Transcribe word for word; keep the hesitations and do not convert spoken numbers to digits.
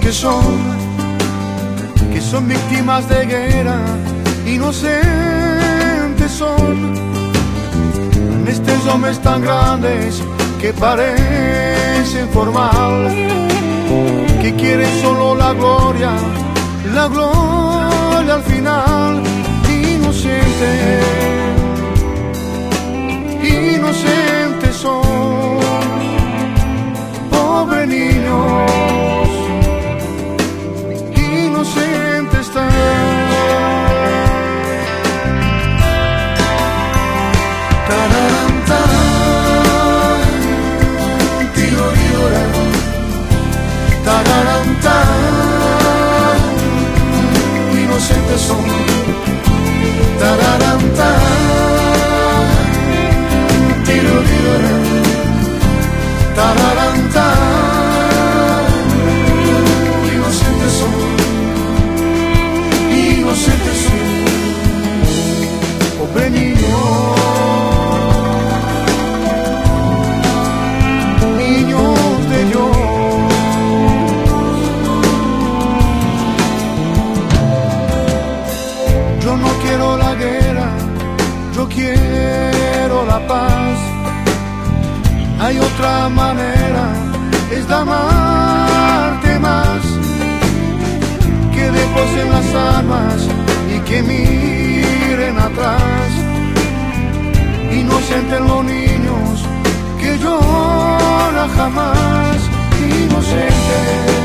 que son, que son víctimas de guerra, inocentes son. Estos hombres tan grandes que parecen formal, que quieren solo la gloria, la gloria al final. Inocentes, inocentes son, pobres niños, inocentes están. Inocentes son, tararán, tararán, tiro, tiro, tararán, tararán. Inocentes son, inocentes son, pobre niño, niños de Dios. Yo no quiero la guerra, yo quiero la paz. Hay otra manera, es de amarte más. Que deposen las armas y que miren atrás. Inocentes los niños que lloran jamás. Inocentes.